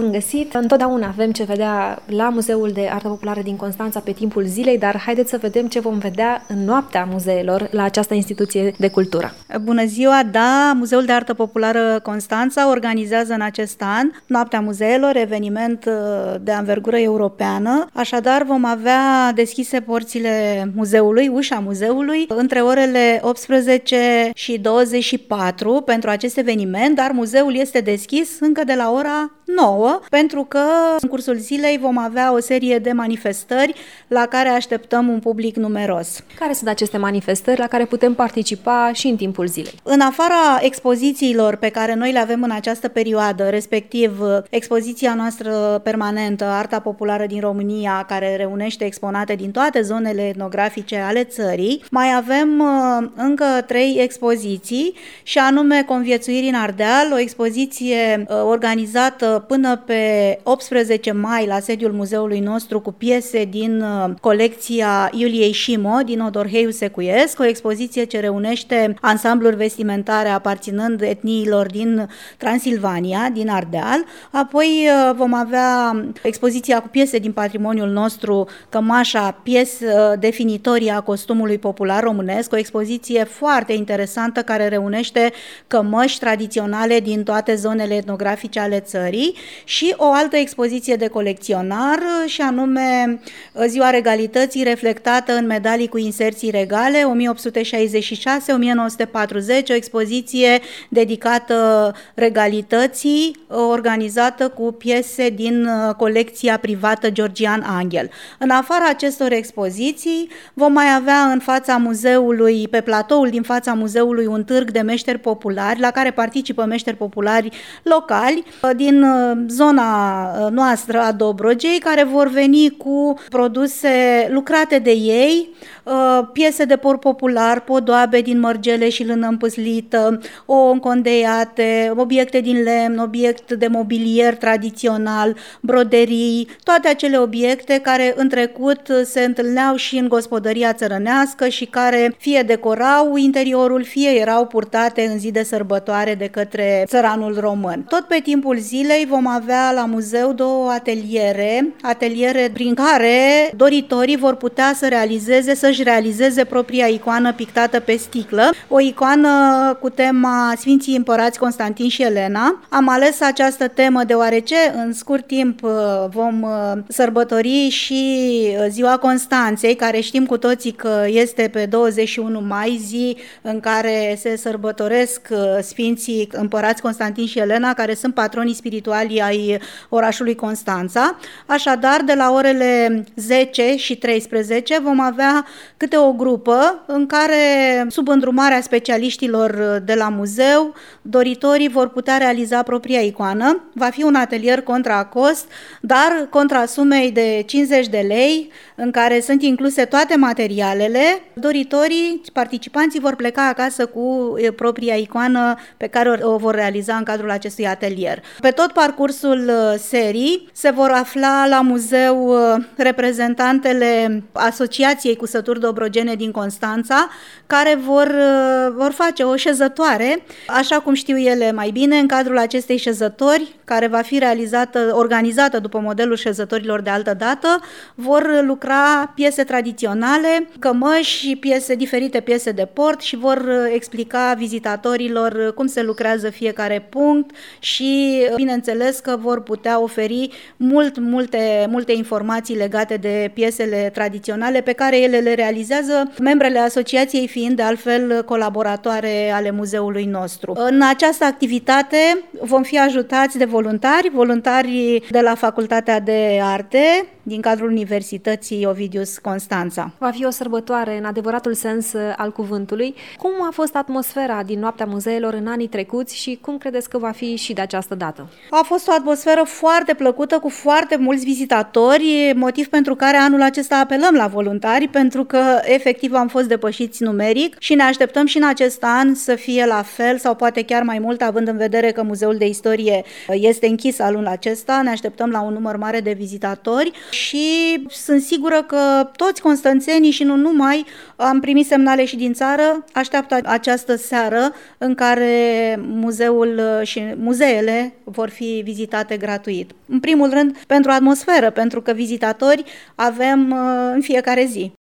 bun găsit! Întotdeauna avem ce vedea la Muzeul de Artă Populară din Constanța pe timpul zilei, dar haideți să vedem ce vom vedea în noaptea muzeelor la această instituție de cultură. Bună ziua! Da, Muzeul de Artă Populară Constanța organizează în acest an Noaptea Muzeelor, eveniment de anvergură europeană. Așadar, vom avea deschise porțile muzeului, ușa muzeului, între orele 18 și 24 pentru acest eveniment, dar muzeul este deschis încă de la ora 9, pentru că în cursul zilei vom avea o serie de manifestări la care așteptăm un public numeros. Care sunt aceste manifestări la care putem participa și în timpul zilei? În afara expozițiilor pe care noi le avem în această perioadă, respectiv expoziția noastră permanentă, Arta Populară din România, care reunește exponate din toate zonele etnografice ale țării, mai avem încă 3 expoziții, și anume Conviețuiri în Ardeal, o expoziție organizată până pe 18 mai la sediul muzeului nostru cu piese din colecția Iuliei Șimo din Odorheiu Secuiesc, o expoziție ce reunește ansambluri vestimentare aparținând etniilor din Transilvania, din Ardeal. Apoi vom avea expoziția cu piese din patrimoniul nostru, Cămașa, piesă definitorie a costumului popular românesc, o expoziție foarte interesantă care reunește cămăși tradiționale din toate zonele etnografice ale țării, și o altă expoziție de colecționar, și anume Ziua Regalității, reflectată în medalii cu inserții regale 1866-1940, o expoziție dedicată regalității, organizată cu piese din colecția privată Georgian Angel. În afara acestor expoziții vom mai avea în fața muzeului, pe platoul din fața muzeului, un târg de meșteri populari la care participă meșteri populari locali din zona noastră a Dobrogei, care vor veni cu produse lucrate de ei, piese de por popular, podoabe din mărgele și lână împâslită, încondeiate, obiecte din lemn, obiect de mobilier tradițional, broderii, toate acele obiecte care în trecut se întâlneau și în gospodăria țărănească și care fie decorau interiorul, fie erau purtate în zi de sărbătoare de către țăranul român. Tot pe timpul zilei vom avea la muzeu 2 ateliere prin care doritorii vor putea să-și realizeze propria icoană pictată pe sticlă, o icoană cu tema Sfinții Împărați Constantin și Elena. Am ales această temă deoarece în scurt timp vom sărbători și Ziua Constanței, care știm cu toții că este pe 21 mai, zi în care se sărbătoresc Sfinții Împărați Constantin și Elena, care sunt patronii spirituali ai orașului Constanța. Așadar, de la orele 10 și 13 vom avea câte o grupă în care, sub îndrumarea specialiștilor de la muzeu, doritorii vor putea realiza propria icoană. Va fi un atelier contra cost, dar contra sumei de 50 de lei, în care sunt incluse toate materialele. Doritorii, participanții vor pleca acasă cu propria icoană pe care o vor realiza în cadrul acestui atelier. Pe tot parcursul serii se vor afla la muzeu reprezentantele Asociației Cusături Dobrogene din Constanța, care vor face o șezătoare, așa cum știu ele mai bine, în cadrul acestei șezători, care va fi organizată după modelul șezătorilor de altă dată, vor lucra piese tradiționale, cămăși și diferite piese de port, și vor explica vizitatorilor cum se lucrează fiecare punct și, bineînțeles, că vor putea oferi multe informații legate de piesele tradiționale pe care ele le realizează, membrele asociației fiind de altfel colaboratoare ale muzeului nostru. În această activitate vom fi ajutați de voluntari de la Facultatea de Arte din cadrul Universității Ovidius Constanța. Va fi o sărbătoare în adevăratul sens al cuvântului. Cum a fost atmosfera din Noaptea Muzeelor în anii trecuți și cum credeți că va fi și de această dată? A fost o atmosferă foarte plăcută, cu foarte mulți vizitatori, motiv pentru care anul acesta apelăm la voluntari, pentru că efectiv am fost depășiți numeric și ne așteptăm și în acest an să fie la fel sau poate chiar mai mult, având în vedere că Muzeul de Istorie este închis anul acesta. Ne așteptăm la un număr mare de vizitatori. și sunt sigură că toți constanțenii și nu numai, am primit semnale și din țară, așteaptă această seară în care muzeul și muzeele vor fi vizitate gratuit. În primul rând pentru atmosferă, pentru că vizitatori avem în fiecare zi.